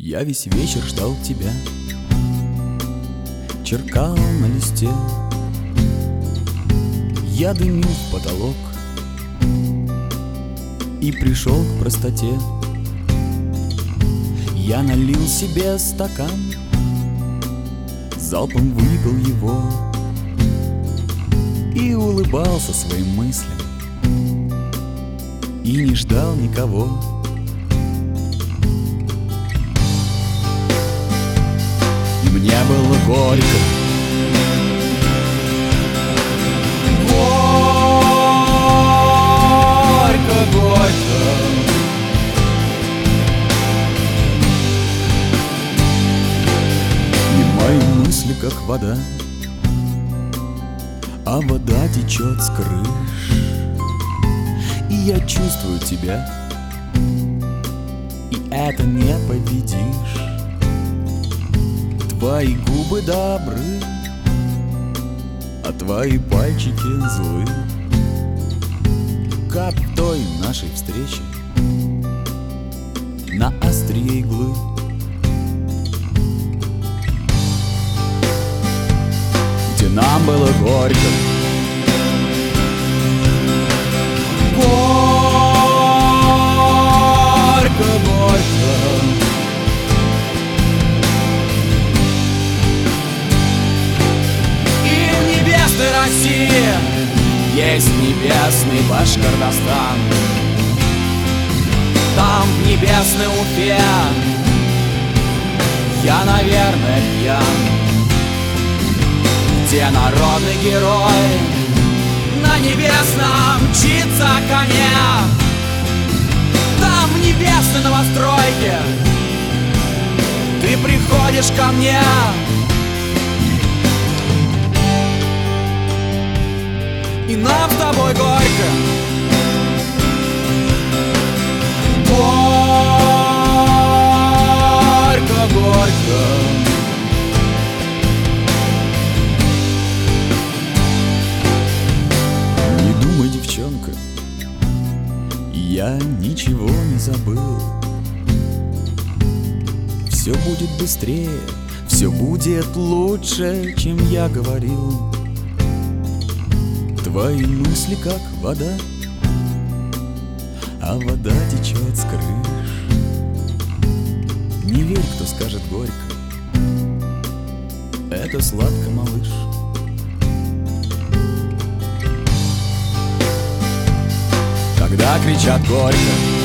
Я весь вечер ждал тебя, черкал на листе, я дымил в потолок и пришел к простоте. Я налил себе стакан, залпом выпил его и улыбался своим мыслям, и не ждал никого. И мне было горько, горько, горько. И мои мысли как вода, а вода течет с крыш. И я чувствую тебя, и это не победишь. Твои губы добры, а твои пальчики злы, как в той нашей встрече на острие иглы. Где нам было горько, горько, горько. И в небесной России есть небесный Башкортостан. Там в небесной Уфе я, наверное, пьян. Где народный герой на небесном мчится коне. Там в небесной новостройке ты приходишь ко мне. И нам с тобой горько, горько, горько. Не думай, девчонка, я ничего не забыл. Все будет быстрее, все будет лучше, чем я говорил. Твои мысли как вода, а вода течет с крыш. Не верь, кто скажет горько, это сладко, малыш. Когда кричат горько,